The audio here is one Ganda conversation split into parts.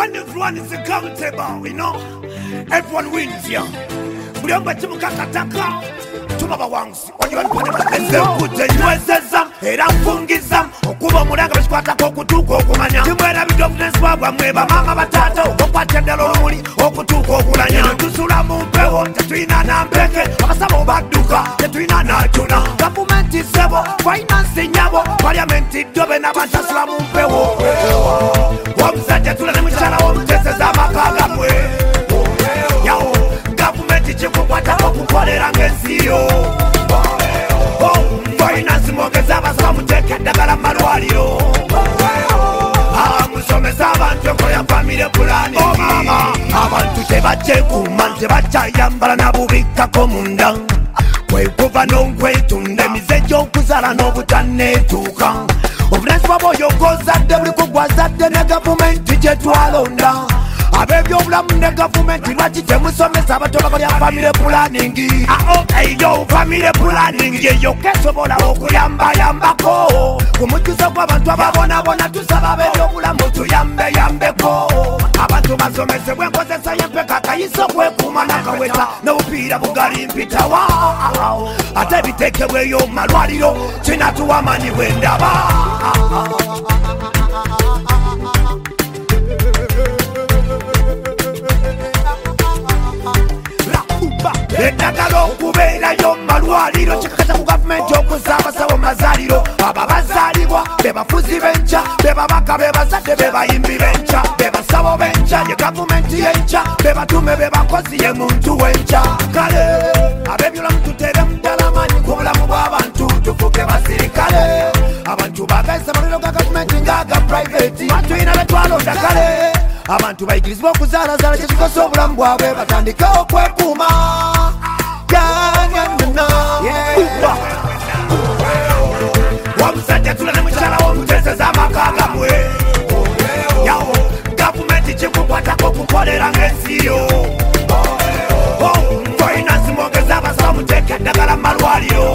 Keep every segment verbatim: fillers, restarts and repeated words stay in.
when everyone is accountable, you know, everyone wins here. Buliamba chimukakataka tubaba wangusi onyibani pone mazeze kute nyuezeza era mfungiza okuba mulanga basikwatako okutuuka okumanya timwera bidofness bwabwa mweba mama batata okwatyendela olumuli okutuuka okulanya tusula mu mpewo tetulina nampeke abasaba obadduka tetulina najuna gavumenti sebo finance nyabo paliamenti dobe n'abantu asula mu mpewo omusajja tula ne mukyala w'omuteseza amaka gamwe yawo gavumenti kikukwatako okukolera ng'ensiyo finance mwogeza abasaba muteeka eddagala mu malwaliro musomesa abantu ekola family planning abantu tebakyekuuma tebakyayambala nabubikkako munda kwekuva n'okwetunda emize gy'okuzala n'obutaneetuuka obunansi bwoyo kozadde buli kugwazadde ne gavumenti gye twalonda ab'ebyobulamu ne gavumenti lwaki temusomesa abato bakolya family planning eyo family planning yeyoka esobola okuyambayambako ku mujjuzo gw'abantu ababonabona tusaba ab'ebyobulamu tuyambeyambeko abantu basomesebwa enkozesa y'empeka akayiso okwekuuma n'akaweta n'obupiira bugali mpitawa ate ebiteekebweyo mu malwaliro kinatuwa amaanyi bw'endaba eddagala okubeerayo mu malwaliro kikakata ku gavumenti okuzza abasawo mu mazaaliro abo abazaalibwa be bafuzi b'enkya be babaka be bazadde be bayimbi b'enkya be basawo b'enkya ye gavumenti y'enkya be batume be bakozi ye muntu w'enkya kale ab'ebyobulamu tuteere mu ddala amaanyi ku bulamu bw'abantu tufuuke basirikale abantu bagayisa amalwaliro ga gavumenti ng'aga private batuyina be twalonda kale abantu bayigirizibwa okuzaalazaala kyekikosa obulamu bwabwe batandike okwekuuma omusajja tula ne mukyala w'omuteseza amaka gamwe yawo gavumenti kikukwatako okukolera ng'ensiyo finance mwogeza abasaba muteeka eddagala mu malwaliro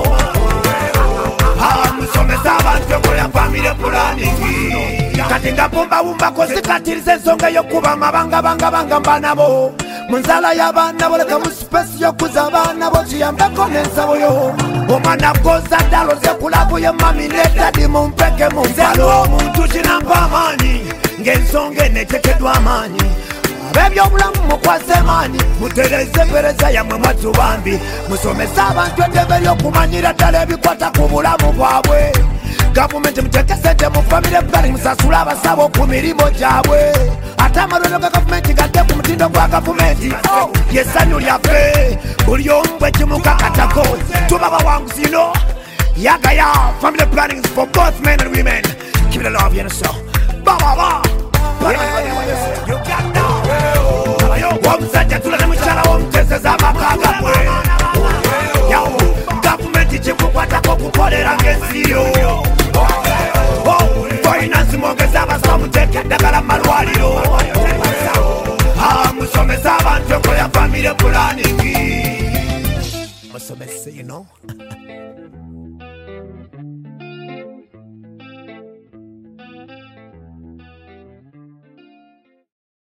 musomesa abantu ekola family planning kati nga bumbawumbako zikatiriza ensonga y'okuba amabangabangabanga mbanabo mu nzala y'abaana bo leka mu sipesi y'okuza abaana bo kiyambeko n'ensabo yo omwana gozadde aloze kulabu ye mami n'eddadi mu mpeke mu mpalo omuntu kinampa amaanyi ng'ensonga eneeteekeddwa amaanyi ab'ebyobulamu mukwase maanyi mutereze empereza yammwe mwatubambi musomese abantu eddembe ly'okumanyira ddala ebikwata ku bulamu bwabwe gavumenti muteeke sente mu family planning musasula abasabo ku mirimu gyabwe ate amalwaliro ga gavumenti gadde ku mutindo gwa gavumenti yesanyu lyaffe buli omu bwe kimukakatako tuba bawanguzi ino yagaya family planning is for both men and women give it a love you so ba ba ba you got now omusajja tula ne mukyala w'omuteseza amaka gamwe yawo gavumenti kikukwatako okukolera ng'ensiyo finance mwogeza abasaba muteeka eddagala mu malwaliro musomesa abantu ekola family planning musomese you know